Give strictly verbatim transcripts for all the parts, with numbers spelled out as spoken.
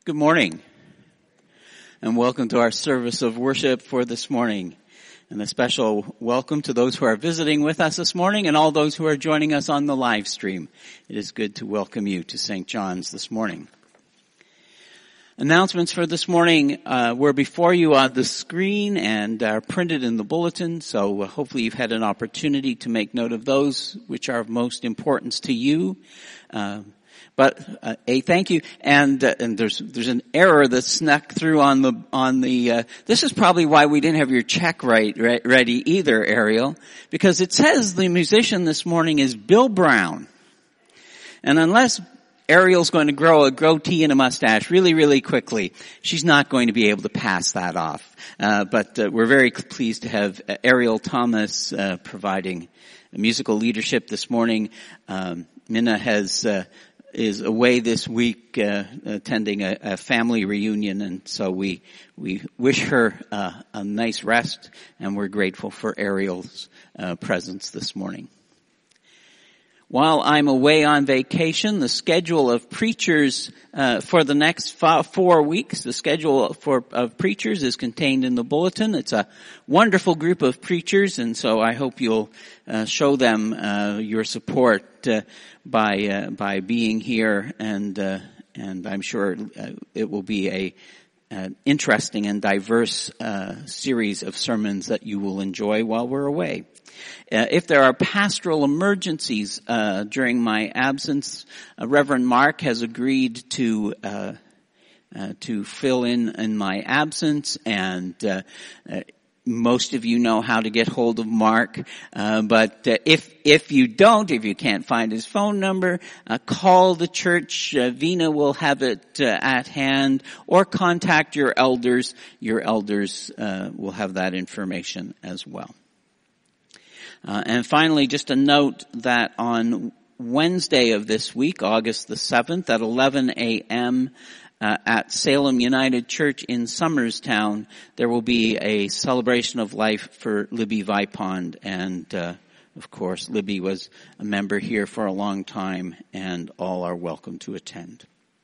Good morning, and welcome to our service of worship for this morning. And a special welcome to those who are visiting with us this morning and all those who are joining us on the live stream. It is good to welcome you to Saint John's this morning. Announcements for this morning uh, were before you on the screen and are printed in the bulletin, so uh, hopefully you've had an opportunity to make note of those which are of most importance to you. Uh, But uh, a thank you, and uh, and there's there's an error that snuck through on the on the. Uh, this is probably why we didn't have your check right, right ready either, Ariel, because it says the musician this morning is Bill Brown, and unless Ariel's going to grow a goatee and a mustache really really quickly, she's not going to be able to pass that off. Uh, but uh, we're very pleased to have uh, Ariel Thomas uh, providing musical leadership this morning. Um, Minna has. Uh, is away this week uh, attending a, a family reunion, and so we we wish her uh, a nice rest, and we're grateful for Ariel's uh, presence this morning. While I'm away on vacation, the schedule of preachers uh, for the next five, four weeks, the schedule for of preachers is contained in the bulletin. It's a wonderful group of preachers, and so I hope you'll uh, show them uh, your support uh, by uh, by being here, and uh, and I'm sure uh, it will be a an interesting and diverse uh, series of sermons that you will enjoy while we're away. Uh, if there are pastoral emergencies uh, during my absence, uh, Reverend Mark has agreed to uh, uh, to fill in in my absence, and uh, uh, most of you know how to get hold of Mark. Uh, but uh, if if you don't, if you can't find his phone number, uh, call the church. Uh, Vina will have it uh, at hand, or contact your elders. Your elders uh, will have that information as well. Uh, and finally, just a note that on Wednesday of this week, August the seventh, at eleven a.m., uh, at Salem United Church in Somerstown, there will be a celebration of life for Libby Vipond. And, uh, of course, Libby was a member here for a long time, and all are welcome to attend.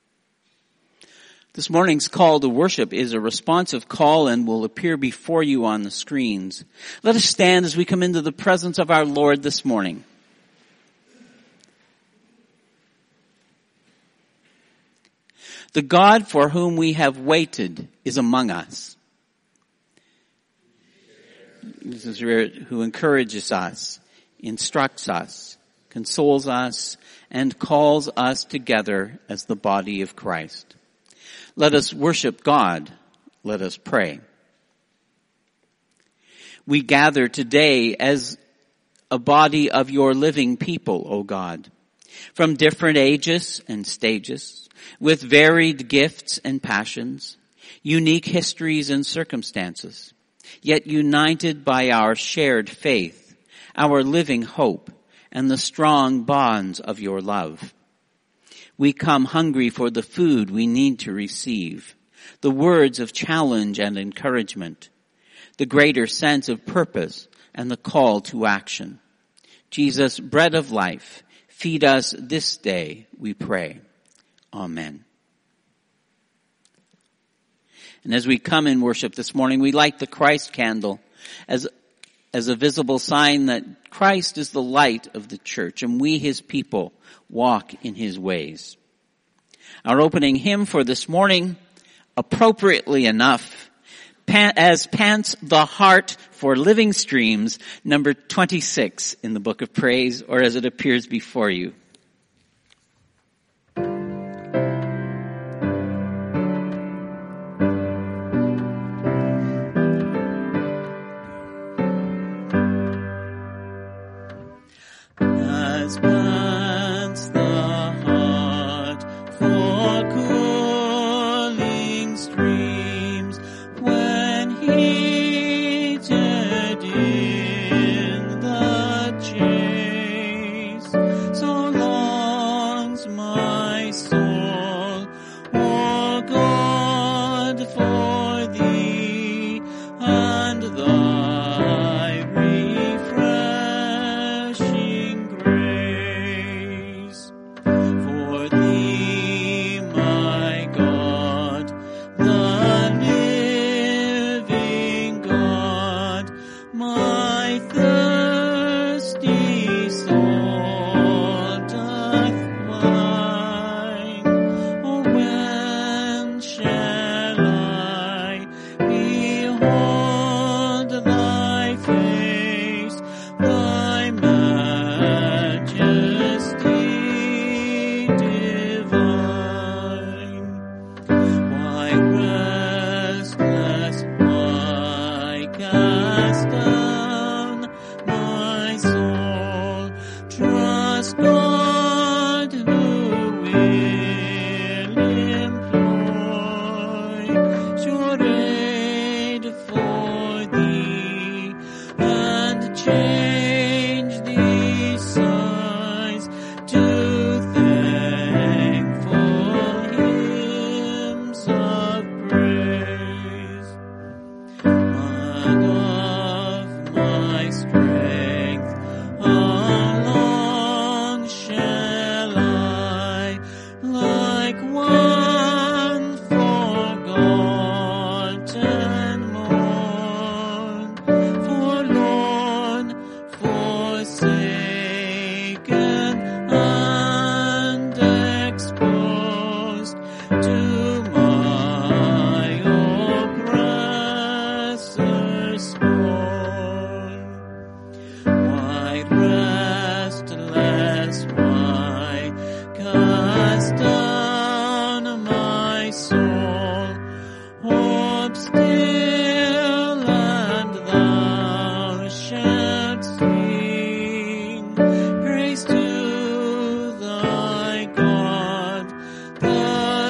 This morning's call to worship is a responsive call and will appear before you on the screens. Let us stand as we come into the presence of our Lord this morning. The God for whom we have waited is among us. This is who encourages us, instructs us, consoles us, and calls us together as the body of Christ. Let us worship God. Let us pray. We gather today as a body of your living people, O God, from different ages and stages, with varied gifts and passions, unique histories and circumstances, yet united by our shared faith, our living hope, and the strong bonds of your love. We come hungry for the food we need to receive, the words of challenge and encouragement, the greater sense of purpose and the call to action. Jesus, bread of life, feed us this day, we pray. Amen. And as we come in worship this morning, we light the Christ candle as as a visible sign that Christ is the light of the church, and we, his people, walk in his ways. Our opening hymn for this morning, appropriately enough, as Pants the Heart for Living Streams, number twenty-six in the Book of Praise, or as it appears before you. So my thirsty soul doth find. Oh, when shall I behold thy face, thy majesty divine? Why restless, why cast down my soul? Trust God who will employ sure aid for thee, and change these sighs to thankful hymns of praise. God of my strength, how long shall I, like one forgotten, mourn, forlorn, forsaken, and exposed to my oppressor's scorn? Why restless, why cast down my soul? Hope still, and thou shalt sing praise to thy God, the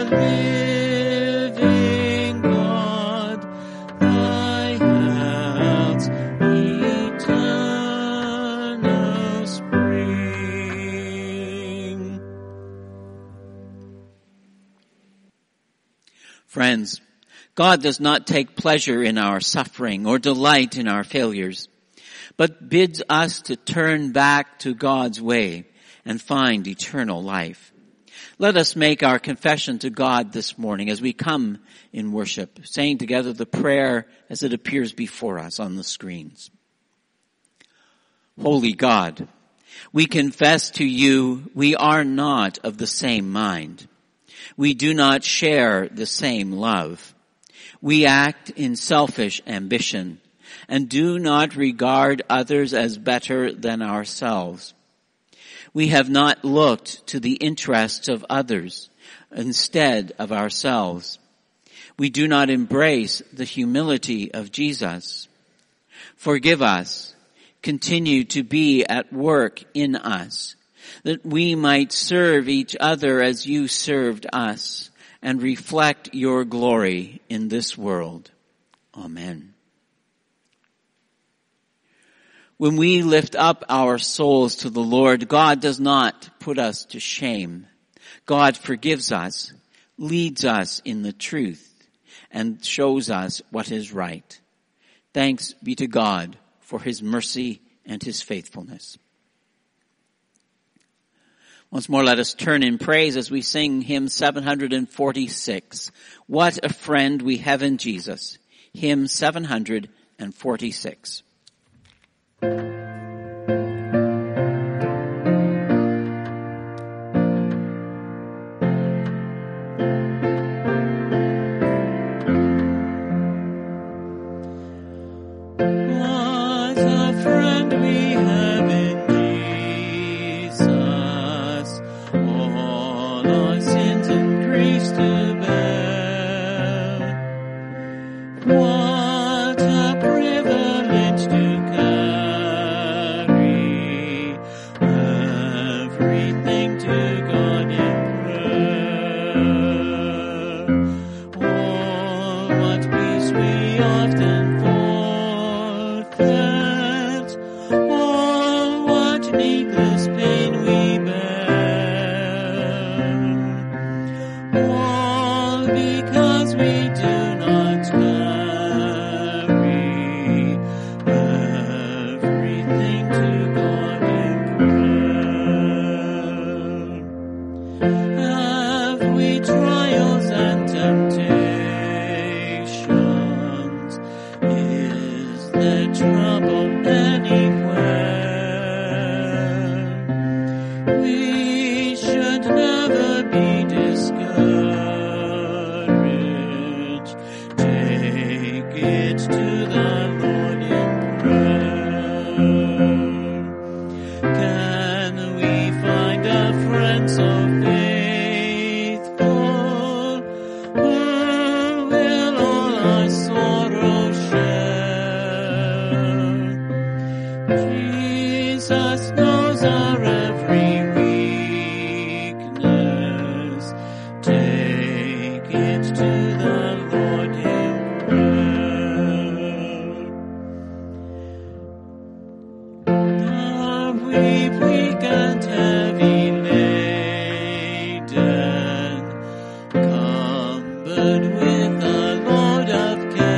living God, thy health's eternal spring. Friends, God does not take pleasure in our suffering or delight in our failures, but bids us to turn back to God's way and find eternal life. Let us make our confession to God this morning as we come in worship, saying together the prayer as it appears before us on the screens. Holy God, we confess to you we are not of the same mind. We do not share the same love. We act in selfish ambition and do not regard others as better than ourselves. We have not looked to the interests of others instead of ourselves. We do not embrace the humility of Jesus. Forgive us. Continue to be at work in us, that we might serve each other as you served us and reflect your glory in this world. Amen. When we lift up our souls to the Lord, God does not put us to shame. God forgives us, leads us in the truth, and shows us what is right. Thanks be to God for his mercy and his faithfulness. Once more, let us turn in praise as we sing hymn seven hundred forty-six. What a friend we have in Jesus. Hymn seven hundred forty-six. their trouble anywhere. We should never be discouraged. Take it to the Lord in prayer. Can we find a friend so faithful, who will all our sorrow share? Jesus knows our every weakness. Take it to the Lord in prayer. Are we weak and heavy laden, cumbered with a load of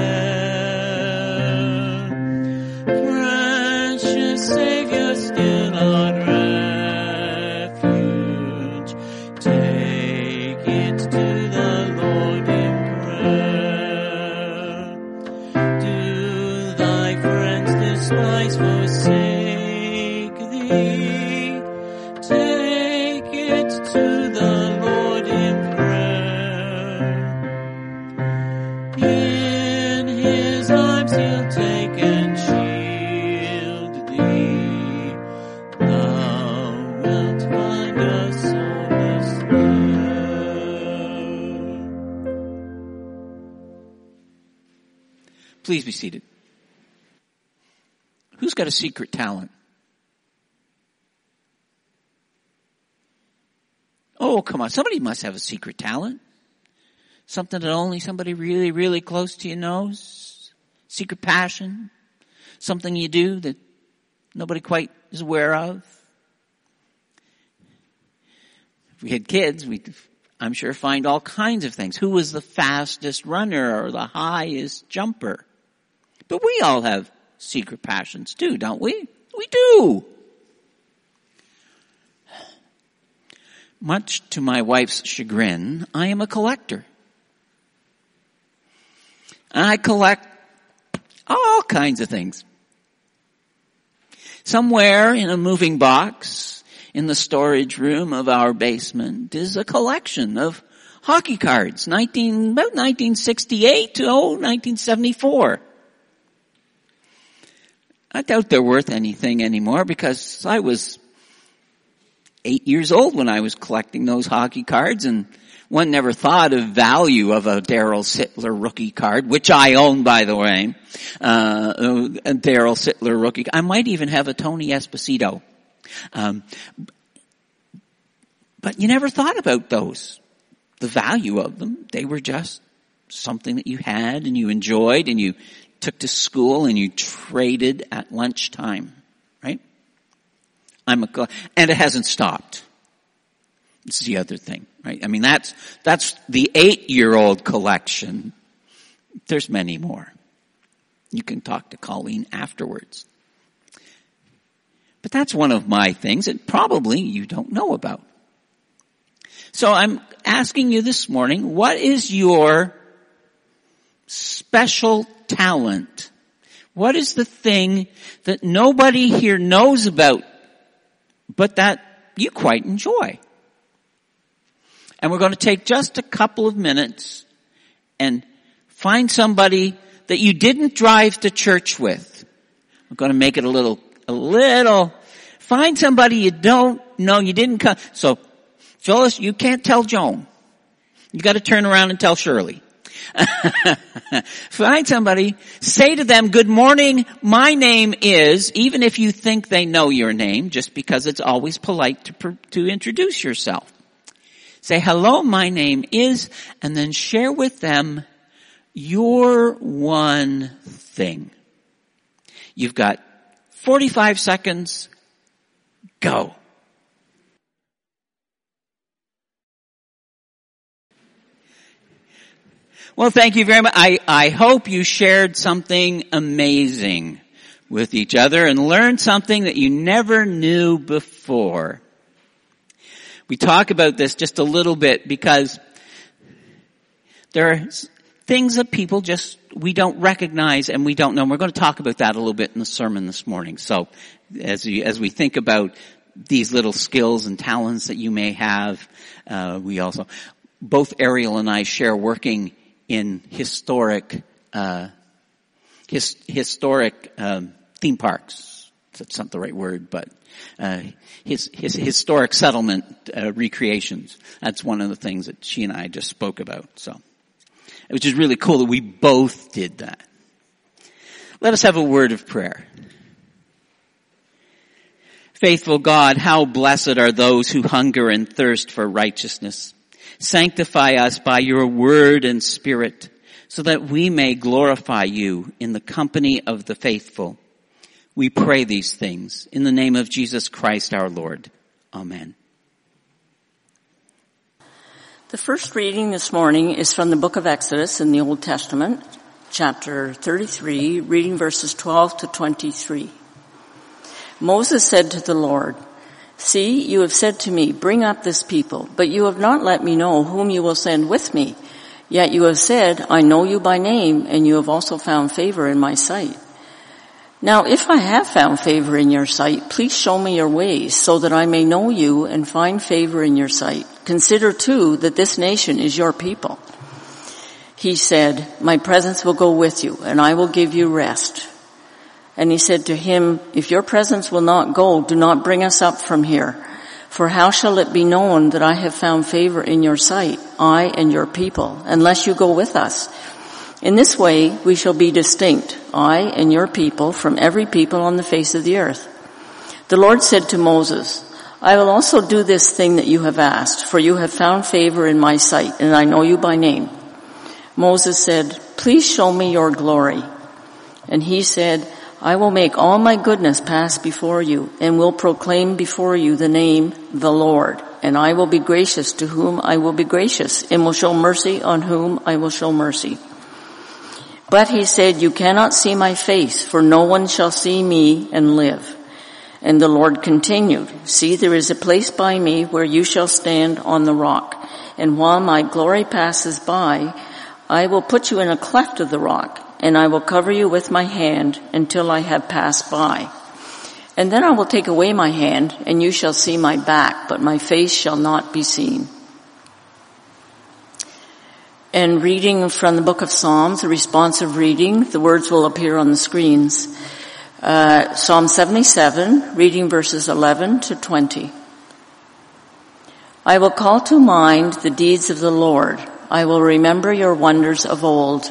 care? Precious Savior, still our refuge. Take it to the Lord in prayer. Do thy friends despise, forsake thee? Take it to the Lord in prayer. In his arms he'll take and shield thee. Thou wilt find a solace there. Please be seated. Who's got a secret talent? Oh, come on. Somebody must have a secret talent. Something that only somebody really, really close to you knows. Secret passion. Something you do that nobody quite is aware of. If we had kids, we'd, I'm sure, find all kinds of things. Who was the fastest runner or the highest jumper? But we all have secret passions too, don't we? We do. Much to my wife's chagrin, I am a collector. I collect all kinds of things. Somewhere in a moving box in the storage room of our basement is a collection of hockey cards, nineteen, about nineteen sixty-eight to oh, nineteen seventy-four. I doubt they're worth anything anymore because I was eight years old when I was collecting those hockey cards, and one never thought of value of a Darryl Sittler rookie card, which I own, by the way. Uh, a Darryl Sittler rookie. I might even have a Tony Esposito. Um, but you never thought about those, the value of them. They were just something that you had and you enjoyed and you took to school and you traded at lunchtime, right? I'm a, and it hasn't stopped. It's the other thing, right? I mean, that's, that's the eight-year-old collection. There's many more. You can talk to Colleen afterwards. But that's one of my things that probably you don't know about. So I'm asking you this morning, what is your special talent? What is the thing that nobody here knows about, but that you quite enjoy? And we're going to take just a couple of minutes and find somebody that you didn't drive to church with. We're going to make it a little, a little, find somebody you don't know, you didn't come. So, Phyllis, you can't tell Joan. You got to turn around and tell Shirley. Find somebody, say to them, good morning, my name is, even if you think they know your name, just because it's always polite to, to introduce yourself. Say, hello, my name is, and then share with them your one thing. You've got forty-five seconds. Go. Well, thank you very much. I, I hope you shared something amazing with each other and learned something that you never knew before. We talk about this just a little bit because there are things that people just, we don't recognize and we don't know. And we're going to talk about that a little bit in the sermon this morning. So as we, as we think about these little skills and talents that you may have, uh, we also, both Ariel and I share working in historic, uh, his, historic, um, theme parks. That's not the right word, but, uh, his, his historic settlement, uh, recreations. That's one of the things that she and I just spoke about. So, which is really cool that we both did that. Let us have a word of prayer. Faithful God, how blessed are those who hunger and thirst for righteousness. Sanctify us by your word and spirit, so that we may glorify you in the company of the faithful. We pray these things in the name of Jesus Christ our Lord. Amen. The first reading this morning is from the book of Exodus in the Old Testament, chapter thirty-three, reading verses twelve to twenty-three. Moses said to the Lord, "See, you have said to me, bring up this people, but you have not let me know whom you will send with me. Yet you have said, I know you by name, and you have also found favor in my sight. Now if I have found favor in your sight, please show me your ways, so that I may know you and find favor in your sight. Consider too that this nation is your people." He said, "My presence will go with you, and I will give you rest." And he said to him, "If your presence will not go, do not bring us up from here. For how shall it be known that I have found favor in your sight, I and your people, unless you go with us? In this way we shall be distinct, I and your people, from every people on the face of the earth." The Lord said to Moses, "I will also do this thing that you have asked, for you have found favor in my sight, and I know you by name." Moses said, "Please show me your glory." And he said, "I will make all my goodness pass before you, and will proclaim before you the name, the Lord. And I will be gracious to whom I will be gracious, and will show mercy on whom I will show mercy." But he said, "You cannot see my face, for no one shall see me and live." And the Lord continued, "See, there is a place by me where you shall stand on the rock. And while my glory passes by, I will put you in a cleft of the rock, and I will cover you with my hand until I have passed by. And then I will take away my hand, and you shall see my back, but my face shall not be seen." And reading from the book of Psalms, a responsive reading, the words will appear on the screens. Uh, Psalm seventy-seven, reading verses eleven to twenty. "I will call to mind the deeds of the Lord. I will remember your wonders of old.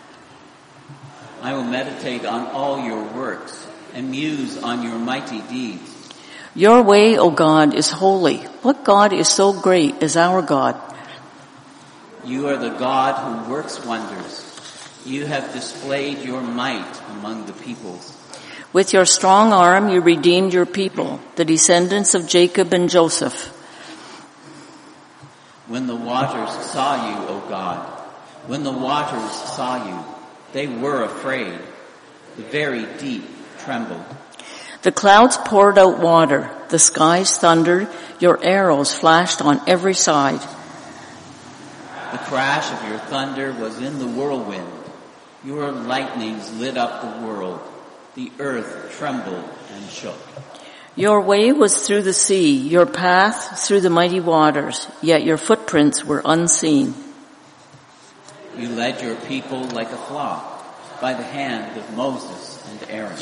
I will meditate on all your works and muse on your mighty deeds. Your way, O God, is holy. What God is so great as our God? You are the God who works wonders. You have displayed your might among the peoples. With your strong arm you redeemed your people, the descendants of Jacob and Joseph. When the waters saw you, O God, when the waters saw you, they were afraid. The very deep trembled. The clouds poured out water. The skies thundered. Your arrows flashed on every side. The crash of your thunder was in the whirlwind. Your lightnings lit up the world. The earth trembled and shook. Your way was through the sea, your path through the mighty waters, yet your footprints were unseen. You led your people like a flock by the hand of Moses and Aaron.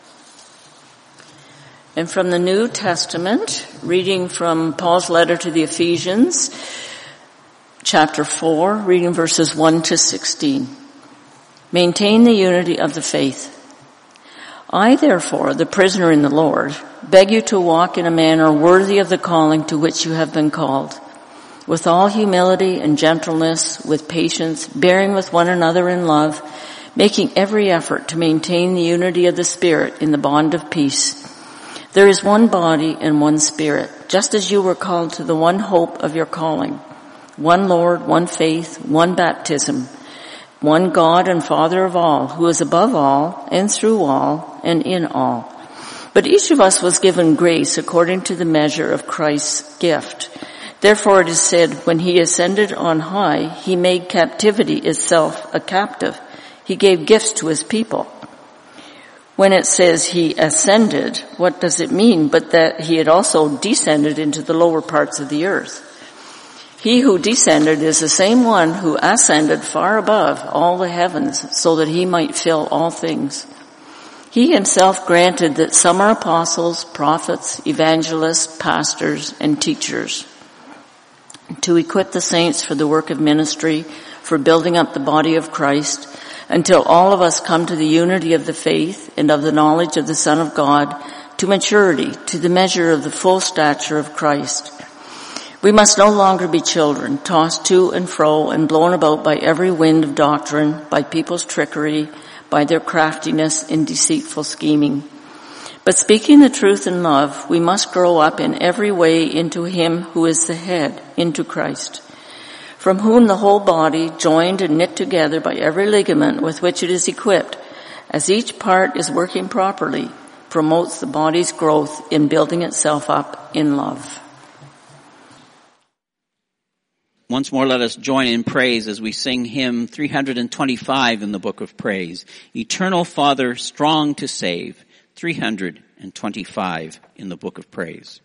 And from the New Testament, reading from Paul's letter to the Ephesians, chapter four, reading verses one to sixteen. Maintain the unity of the faith. I, therefore, the prisoner in the Lord, beg you to walk in a manner worthy of the calling to which you have been called, with all humility and gentleness, with patience, bearing with one another in love, making every effort to maintain the unity of the Spirit in the bond of peace. There is one body and one Spirit, just as you were called to the one hope of your calling, one Lord, one faith, one baptism, one God and Father of all, who is above all and through all and in all. But each of us was given grace according to the measure of Christ's gift. Therefore it is said, when he ascended on high, he made captivity itself a captive. He gave gifts to his people. When it says he ascended, what does it mean but that he had also descended into the lower parts of the earth? He who descended is the same one who ascended far above all the heavens so that he might fill all things. He himself granted that some are apostles, prophets, evangelists, pastors, and teachers, to equip the saints for the work of ministry, for building up the body of Christ, until all of us come to the unity of the faith and of the knowledge of the Son of God, to maturity, to the measure of the full stature of Christ. We must no longer be children, tossed to and fro and blown about by every wind of doctrine, by people's trickery, by their craftiness in deceitful scheming. But speaking the truth in love, we must grow up in every way into him who is the head, into Christ, from whom the whole body, joined and knit together by every ligament with which it is equipped, as each part is working properly, promotes the body's growth in building itself up in love. Once more, let us join in praise as we sing hymn three hundred twenty-five in the Book of Praise. Eternal Father, strong to save. three hundred twenty-five in the Book of Praise.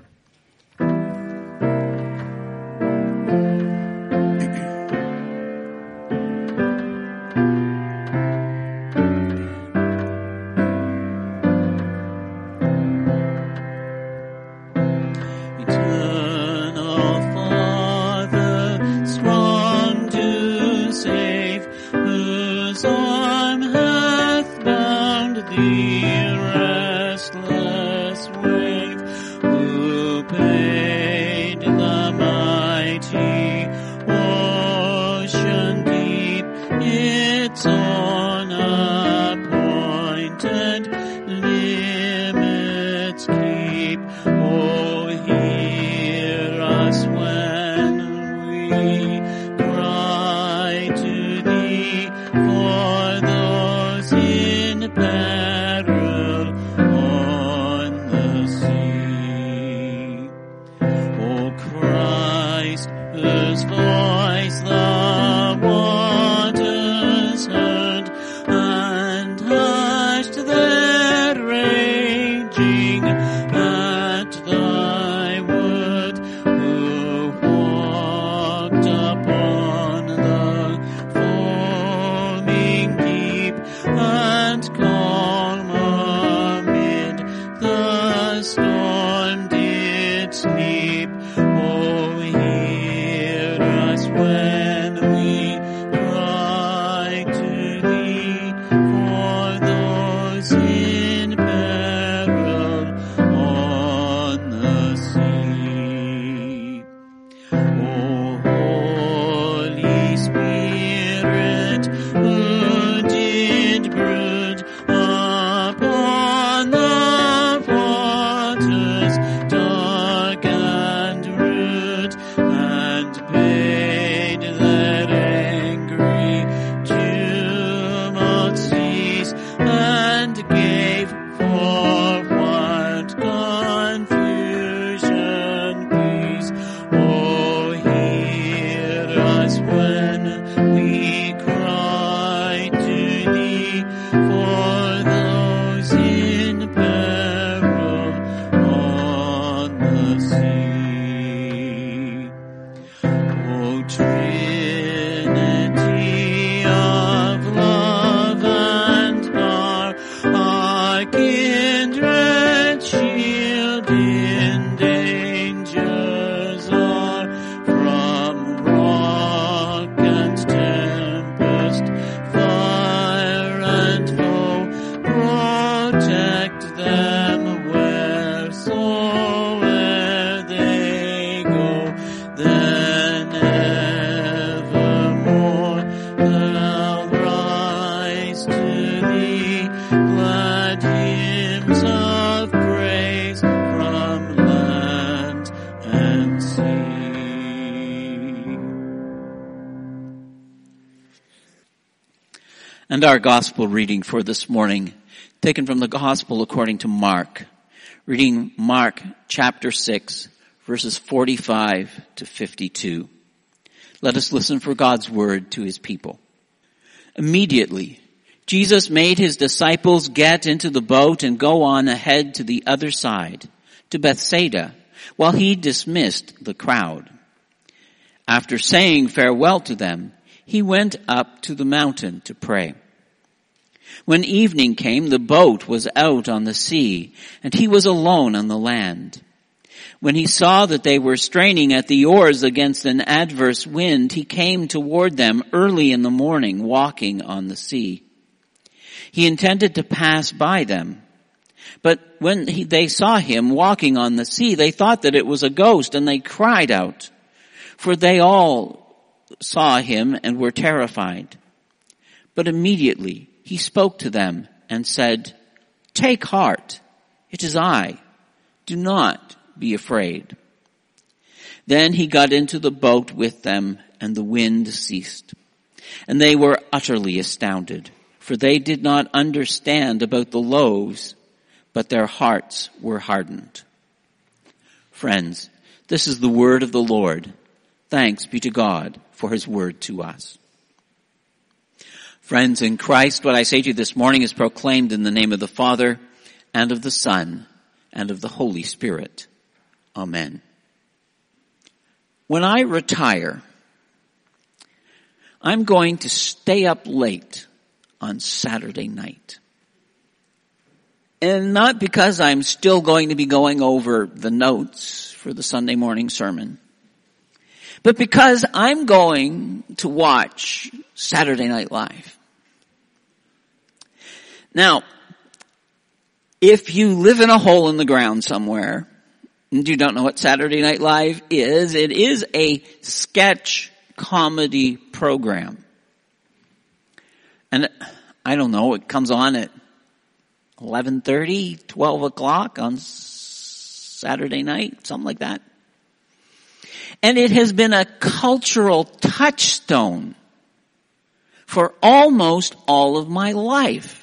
And our gospel reading for this morning, taken from the gospel according to Mark. Reading Mark chapter six, verses forty-five to fifty-two. Let us listen for God's word to his people. Immediately, Jesus made his disciples get into the boat and go on ahead to the other side, to Bethsaida, while he dismissed the crowd. After saying farewell to them, he went up to the mountain to pray. When evening came, the boat was out on the sea, and he was alone on the land. When he saw that they were straining at the oars against an adverse wind, he came toward them early in the morning, walking on the sea. He intended to pass by them, but when he, they saw him walking on the sea, they thought that it was a ghost, and they cried out, for they all saw him and were terrified. But immediately he spoke to them and said, "Take heart, it is I. Do not be afraid." Then he got into the boat with them, and the wind ceased. And they were utterly astounded, for they did not understand about the loaves, but their hearts were hardened. Friends, this is the word of the Lord. Thanks be to God for his word to us. Friends in Christ, what I say to you this morning is proclaimed in the name of the Father, and of the Son, and of the Holy Spirit. Amen. When I retire, I'm going to stay up late on Saturday night. And not because I'm still going to be going over the notes for the Sunday morning sermon, but because I'm going to watch Saturday Night Live. Now, if you live in a hole in the ground somewhere, and you don't know what Saturday Night Live is, it is a sketch comedy program. And I don't know, it comes on at eleven thirty, twelve o'clock on Saturday night, something like that. And it has been a cultural touchstone for almost all of my life.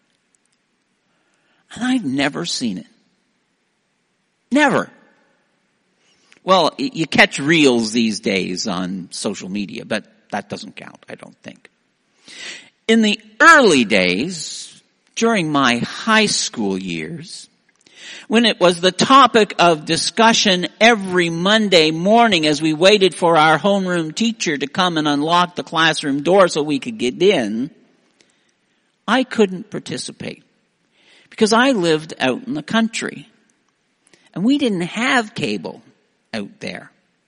And I've never seen it. Never. Well, you catch reels these days on social media, but that doesn't count, I don't think. In the early days, during my high school years, when it was the topic of discussion every Monday morning as we waited for our homeroom teacher to come and unlock the classroom door so we could get in, I couldn't participate because I lived out in the country and we didn't have cable out there.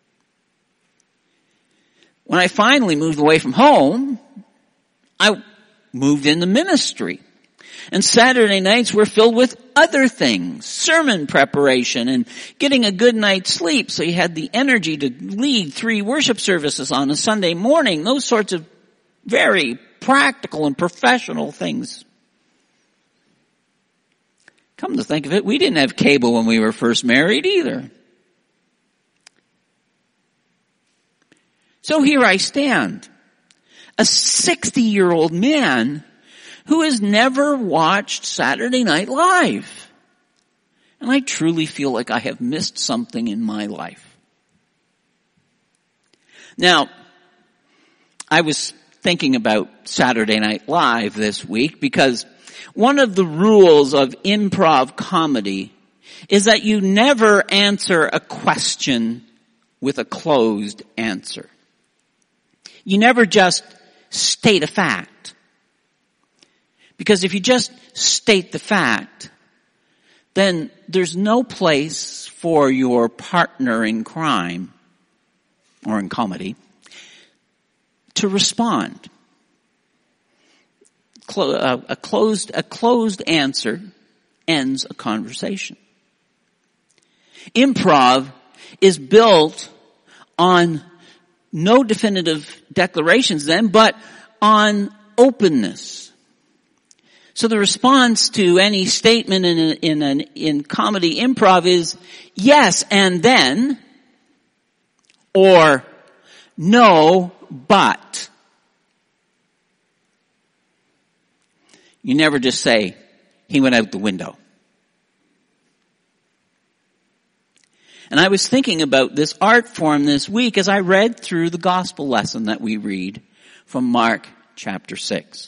When I finally moved away from home, I moved into ministry. And Saturday nights were filled with other things, sermon preparation and getting a good night's sleep so you had the energy to lead three worship services on a Sunday morning, those sorts of very practical and professional things. Come to think of it, we didn't have cable when we were first married either. So here I stand, a sixty-year-old man who has never watched Saturday Night Live. And I truly feel like I have missed something in my life. Now, I was thinking about Saturday Night Live this week because one of the rules of improv comedy is that you never answer a question with a closed answer. You never just state a fact. Because if you just state the fact, then there's no place for your partner in crime or in comedy to respond. A closed, a closed answer ends a conversation. Improv is built on no definitive declarations then, but on openness. So the response to any statement in a, in an in comedy improv is yes and then, or no but. You never just say he went out the window. And I was thinking about this art form this week as I read through the gospel lesson that we read from Mark chapter six.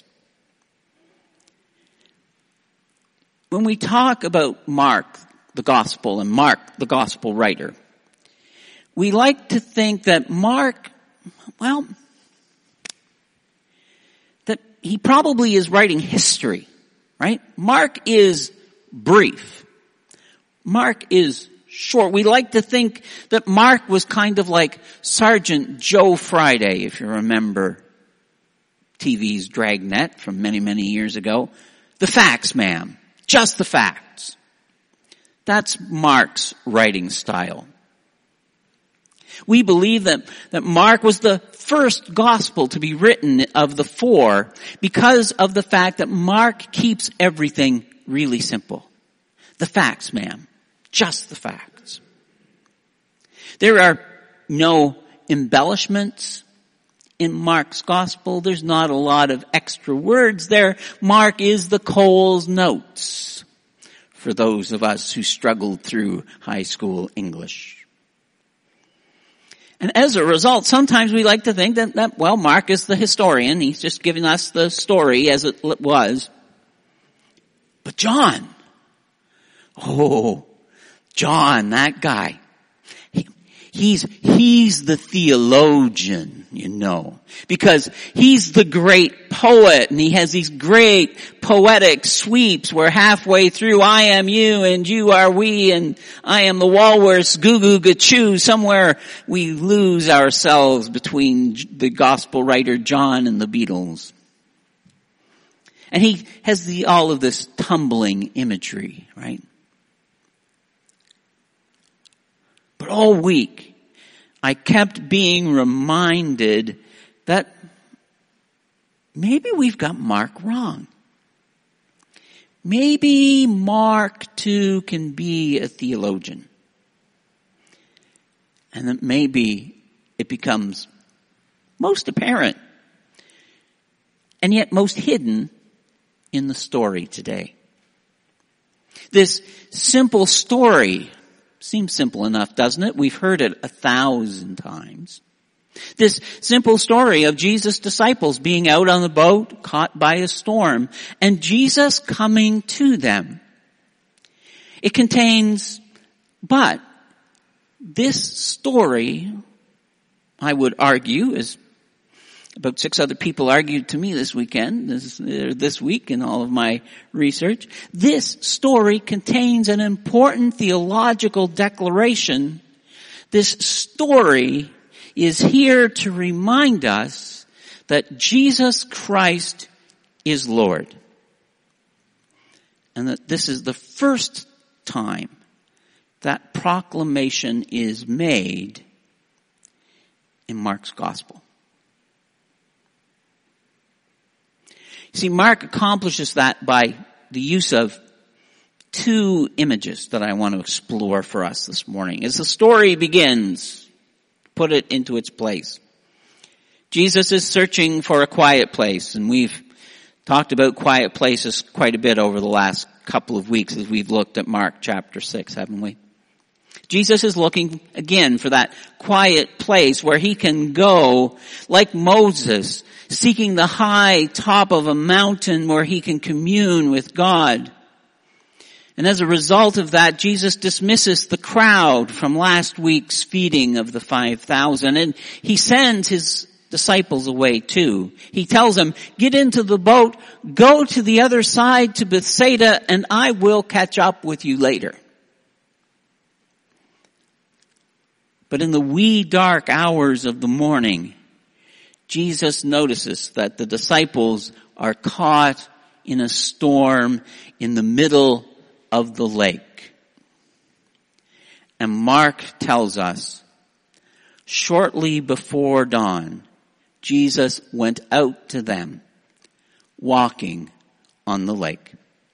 When we talk about Mark, the gospel, and Mark, the gospel writer, we like to think that Mark, well, that he probably is writing history, right? Mark is brief. Mark is short. We like to think that Mark was kind of like Sergeant Joe Friday, if you remember T V's Dragnet from many, many years ago. The facts, ma'am. Just the facts. That's Mark's writing style. We believe that, that Mark was the first gospel to be written of the four because of the fact that Mark keeps everything really simple. The facts, ma'am. Just the facts. There are no embellishments in Mark's gospel. There's not a lot of extra words there. Mark is the Coles Notes for those of us who struggled through high school English. And as a result, sometimes we like to think that, that, well, Mark is the historian. He's just giving us the story as it was. But John, oh, John, that guy, he, he's, he's the theologian, you know, because he's the great poet and he has these great poetic sweeps where halfway through I am you and you are we and I am the walrus, goo goo gachoo. Somewhere we lose ourselves between the gospel writer John and the Beatles. And he has the, all of this tumbling imagery, right? But all week, I kept being reminded that maybe we've got Mark wrong. Maybe Mark too can be a theologian. And that maybe it becomes most apparent and yet most hidden in the story today. This simple story seems simple enough, doesn't it? We've heard it a thousand times. This simple story of Jesus' disciples being out on the boat, caught by a storm, and Jesus coming to them. It contains, but this story, I would argue, as about six other people argued to me this weekend, this, this week in all of my research. This story contains an important theological declaration. This story is here to remind us that Jesus Christ is Lord. And that this is the first time that proclamation is made in Mark's gospel. See, Mark accomplishes that by the use of two images that I want to explore for us this morning. As the story begins, put it into its place. Jesus is searching for a quiet place, and we've talked about quiet places quite a bit over the last couple of weeks as we've looked at Mark chapter six, haven't we? Jesus is looking again for that quiet place where he can go like Moses, seeking the high top of a mountain where he can commune with God. And as a result of that, Jesus dismisses the crowd from last week's feeding of the five thousand, and he sends his disciples away too. He tells them, get into the boat, go to the other side to Bethsaida, and I will catch up with you later. But in the wee dark hours of the morning, Jesus notices that the disciples are caught in a storm in the middle of the lake. And Mark tells us, shortly before dawn, Jesus went out to them, walking on the lake.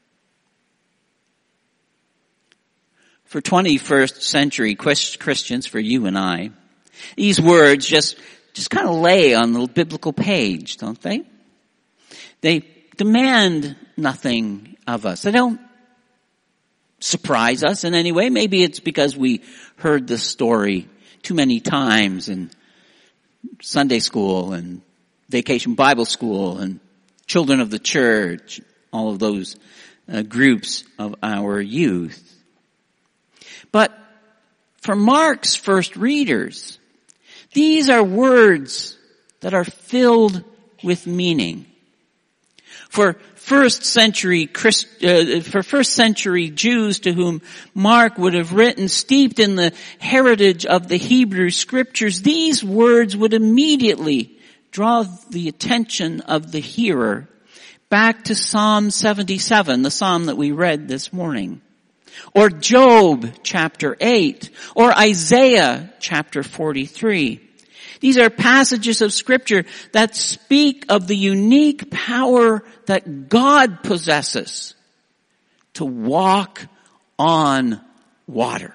For twenty-first century Christians, for you and I, these words just, just kind of lay on the biblical page, don't they? They demand nothing of us. They don't surprise us in any way. Maybe it's because we heard this story too many times in Sunday school and Vacation Bible School and Children of the Church, all of those uh, groups of our youth. But for Mark's first readers, these are words that are filled with meaning. For first century Christ, uh, for first century Jews to whom Mark would have written, steeped in the heritage of the Hebrew scriptures, these words would immediately draw the attention of the hearer back to Psalm seventy-seven, the psalm that we read this morning, or Job chapter eight, or Isaiah chapter forty-three. These are passages of scripture that speak of the unique power that God possesses to walk on water.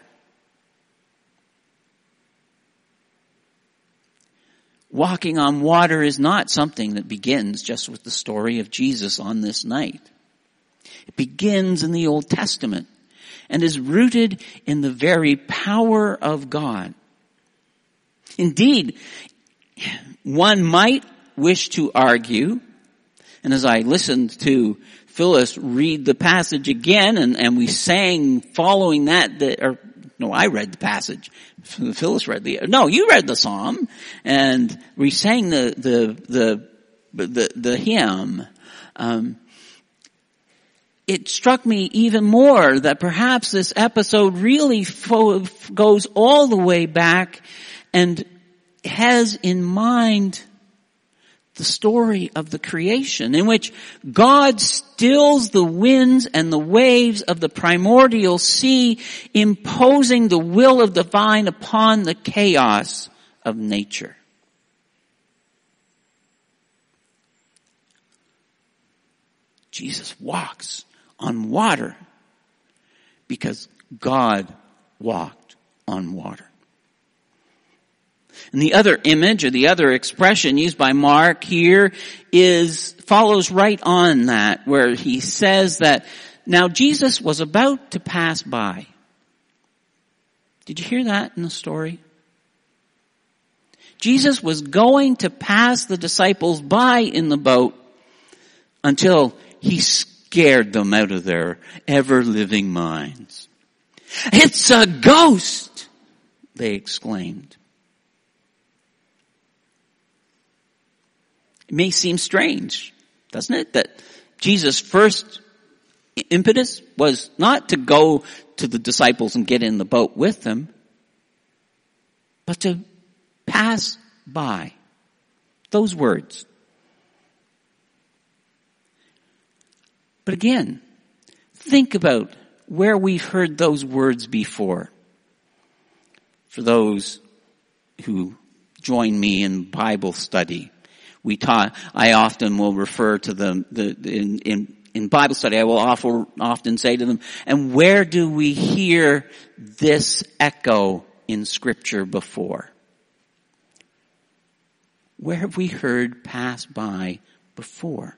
Walking on water is not something that begins just with the story of Jesus on this night. It begins in the Old Testament and is rooted in the very power of God. Indeed, one might wish to argue, and as I listened to Phyllis read the passage again, and, and we sang following that, the, or no, I read the passage. Phyllis read the, no, you read the psalm, and we sang the, the, the, the, the hymn. Um, it struck me even more that perhaps this episode really fo- goes all the way back and has in mind the story of the creation, in which God stills the winds and the waves of the primordial sea, imposing the will of the divine upon the chaos of nature. Jesus walks on water because God walked on water. And the other image or the other expression used by Mark here is, follows right on that, where he says that now Jesus was about to pass by. Did you hear that in the story? Jesus was going to pass the disciples by in the boat until he scared them out of their ever-living minds. "It's a ghost!" they exclaimed. It may seem strange, doesn't it, that Jesus' first impetus was not to go to the disciples and get in the boat with them, but to pass by. Those words. But again, think about where we've heard those words before. For those who join me in Bible study, we taught, I often will refer to them, the, in, in, in Bible study, I will often, often say to them, and where do we hear this echo in Scripture before? Where have we heard pass by before?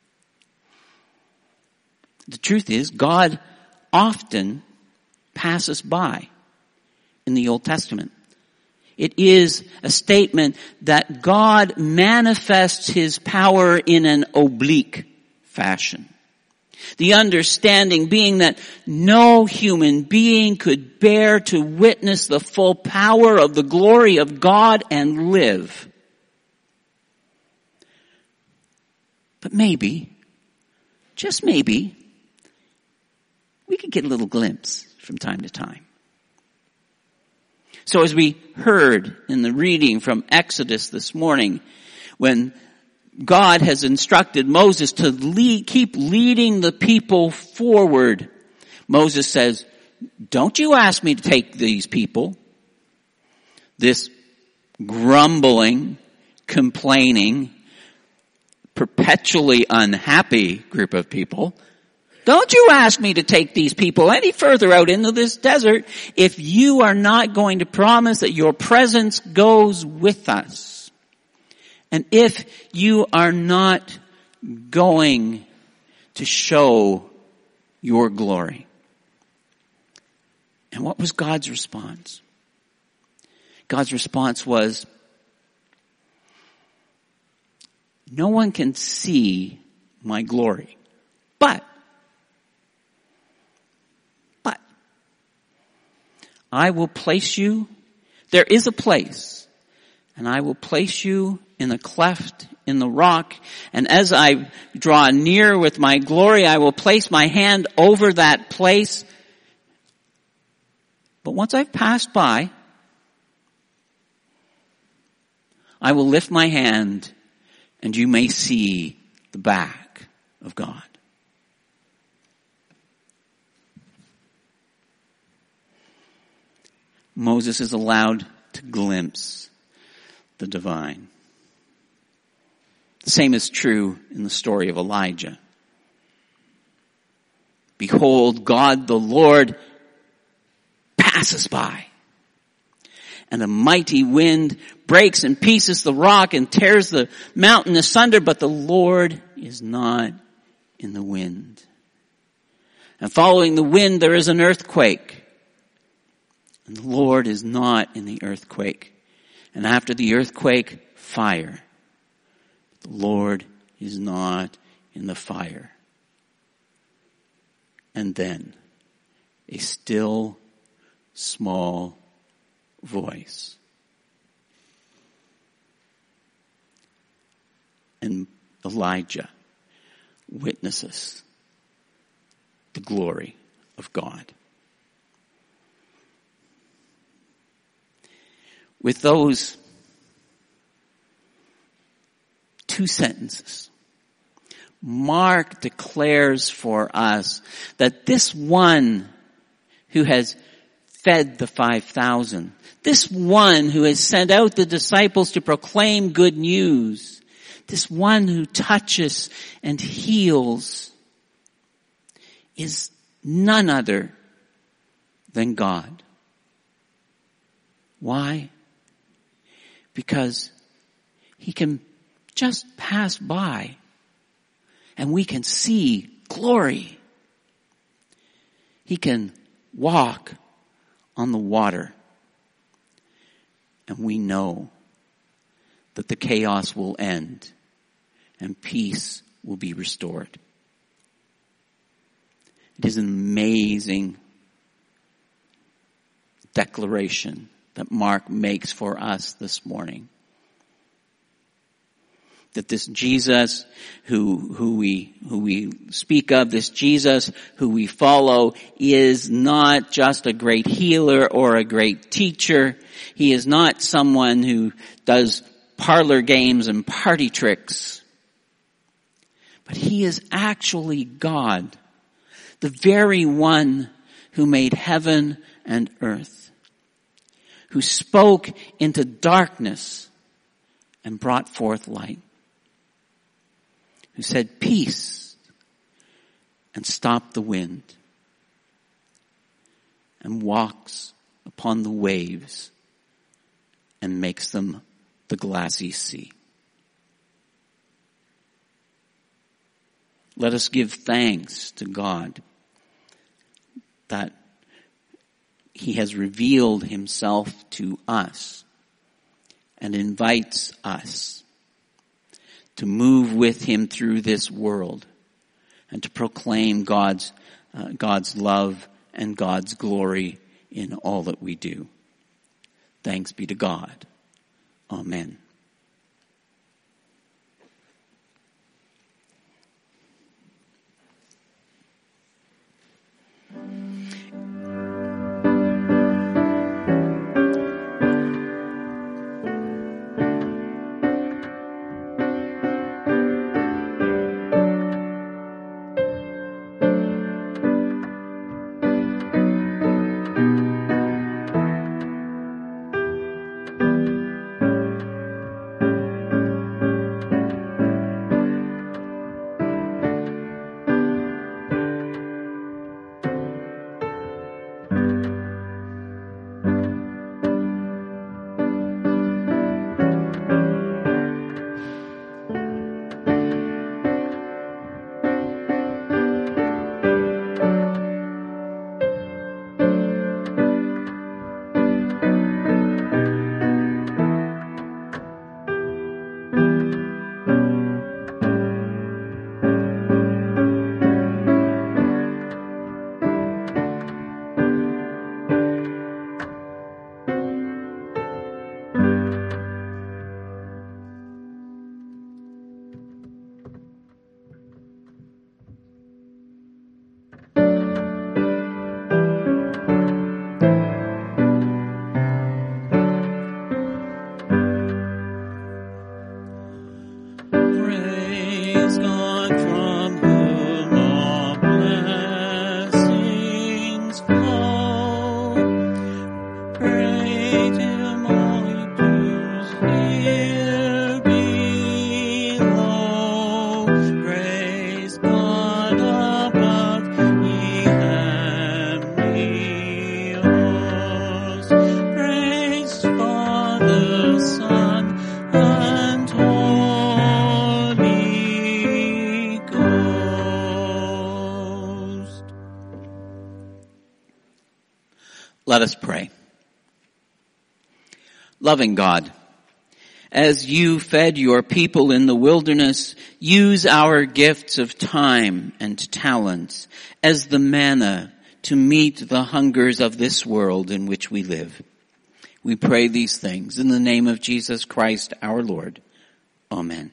The truth is, God often passes by in the Old Testament. It is a statement that God manifests his power in an oblique fashion. The understanding being that no human being could bear to witness the full power of the glory of God and live. But maybe, just maybe, we could get a little glimpse from time to time. So as we heard in the reading from Exodus this morning, when God has instructed Moses to lead, keep leading the people forward, Moses says, "Don't you ask me to take these people, this grumbling, complaining, perpetually unhappy group of people. Don't you ask me to take these people any further out into this desert if you are not going to promise that your presence goes with us. And if you are not going to show your glory." And what was God's response? God's response was, no one can see my glory, but, but, I will place you, there is a place, and I will place you in a cleft in the rock, and as I draw near with my glory, I will place my hand over that place. But once I've passed by, I will lift my hand and you may see the back of God. Moses is allowed to glimpse the divine. The same is true in the story of Elijah. Behold, God the Lord passes by, and a mighty wind breaks in pieces the rock and tears the mountain asunder, but the Lord is not in the wind. And following the wind there is an earthquake, and the Lord is not in the earthquake. And after the earthquake, fire. The Lord is not in the fire. And then a still, small voice. And Elijah witnesses the glory of God. With those two sentences, Mark declares for us that this one who has fed the five thousand, this one who has sent out the disciples to proclaim good news, this one who touches and heals is none other than God. Why? Because he can just pass by and we can see glory. He can walk on the water and we know that the chaos will end and peace will be restored. It is an amazing declaration that Mark makes for us this morning. That this Jesus who, who we, who we speak of, this Jesus who we follow, is not just a great healer or a great teacher. He is not someone who does parlor games and party tricks. But he is actually God, the very one who made heaven and earth, who spoke into darkness and brought forth light, who said peace and stopped the wind, and walks upon the waves and makes them the glassy sea. Let us give thanks to God that he has revealed himself to us and invites us to move with him through this world and to proclaim God's, uh, God's love and God's glory in all that we do. Thanks be to God. Amen. Let us pray. Loving God, as you fed your people in the wilderness, use our gifts of time and talents as the manna to meet the hungers of this world in which we live. We pray these things in the name of Jesus Christ our Lord. Amen.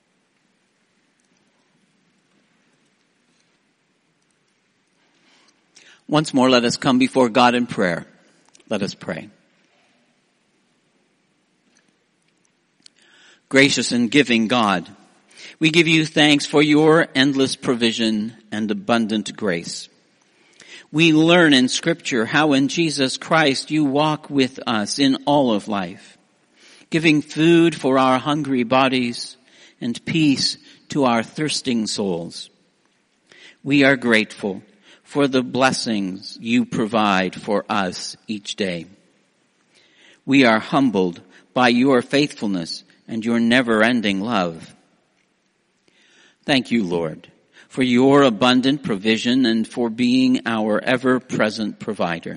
Once more, let us come before God in prayer. Let us pray. Gracious and giving God, we give you thanks for your endless provision and abundant grace. We learn in Scripture how in Jesus Christ you walk with us in all of life, giving food for our hungry bodies and peace to our thirsting souls. We are grateful for the blessings you provide for us each day. We are humbled by your faithfulness and your never-ending love. Thank you, Lord, for your abundant provision and for being our ever-present provider.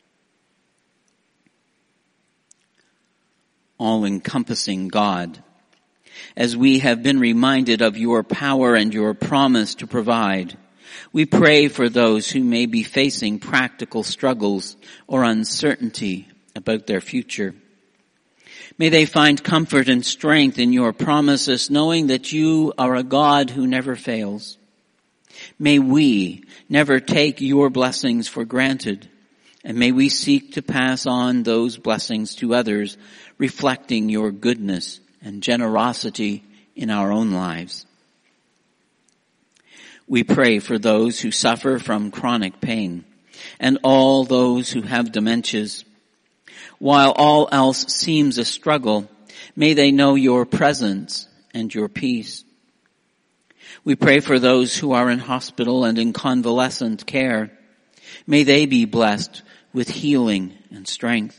All-encompassing God, as we have been reminded of your power and your promise to provide, we pray for those who may be facing practical struggles or uncertainty about their future. May they find comfort and strength in your promises, knowing that you are a God who never fails. May we never take your blessings for granted, and may we seek to pass on those blessings to others, reflecting your goodness and generosity in our own lives. We pray for those who suffer from chronic pain and all those who have dementias. While all else seems a struggle, may they know your presence and your peace. We pray for those who are in hospital and in convalescent care. May they be blessed with healing and strength.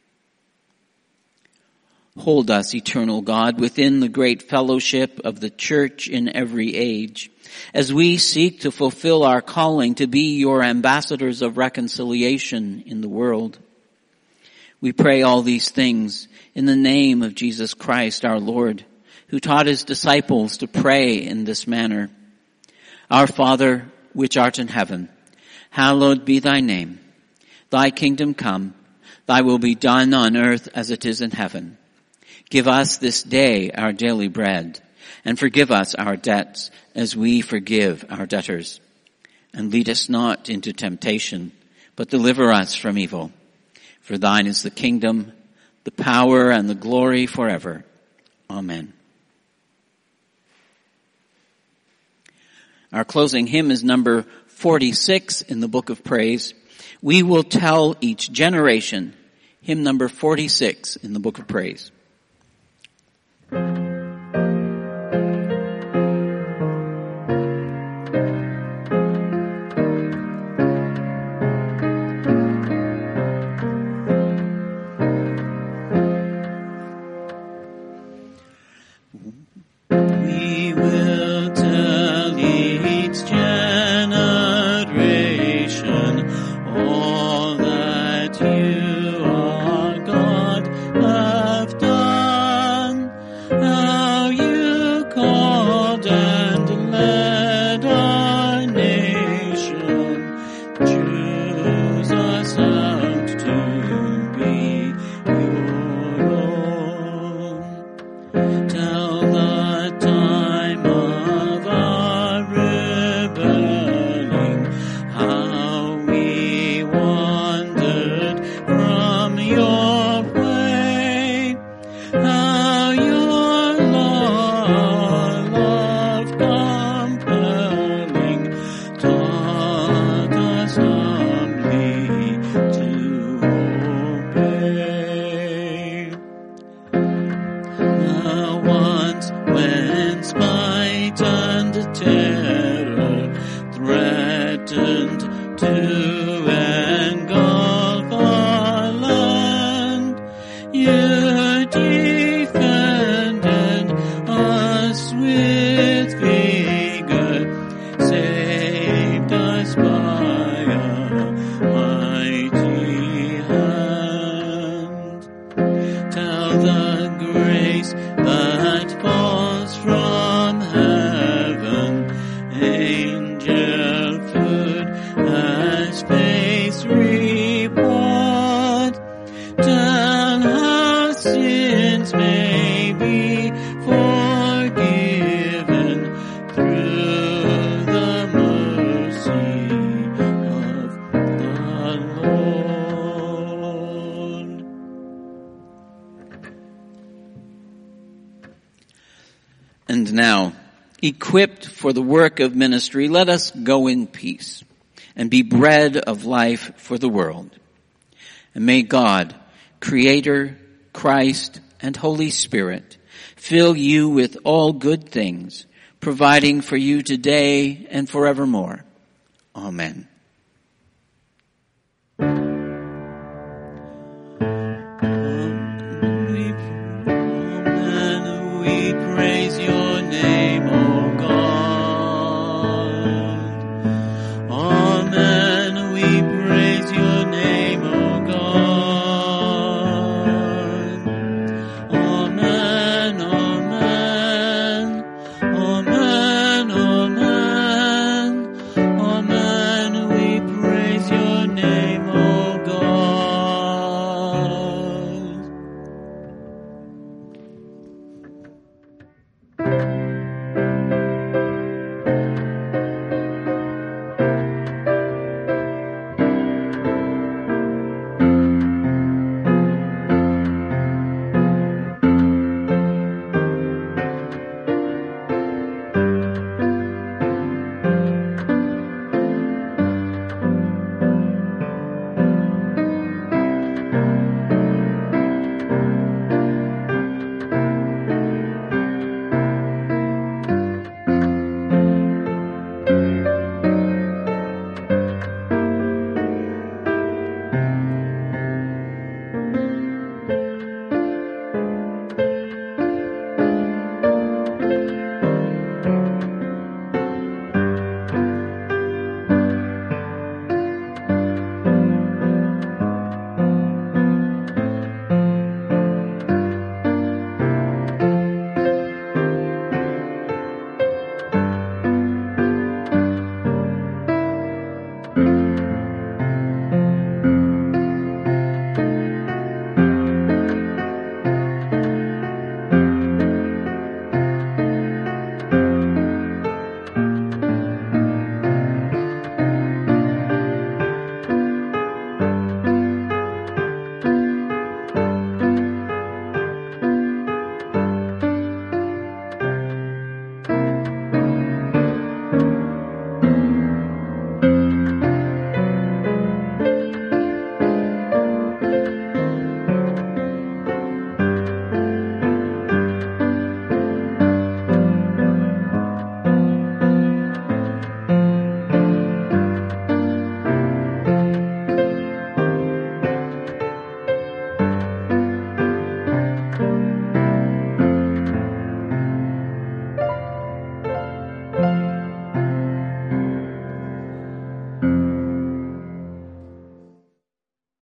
Hold us, eternal God, within the great fellowship of the church in every age, as we seek to fulfill our calling to be your ambassadors of reconciliation in the world. We pray all these things in the name of Jesus Christ our Lord, who taught his disciples to pray in this manner. Our Father, which art in heaven, hallowed be thy name. Thy kingdom come, thy will be done on earth as it is in heaven. Give us this day our daily bread, and forgive us our debts as we forgive our debtors. And lead us not into temptation, but deliver us from evil. For thine is the kingdom, the power, and the glory forever. Amen. Our closing hymn is number forty-six in the Book of Praise. We will tell each generation, hymn number forty-six in the Book of Praise. Saved us by a mighty his face report, tell how sins may be forgiven through the mercy of the Lord. And now, equipped for the work of ministry, let us go in peace and be bread of life for the world. And may God, Creator, Christ, and Holy Spirit fill you with all good things, providing for you today and forevermore. Amen.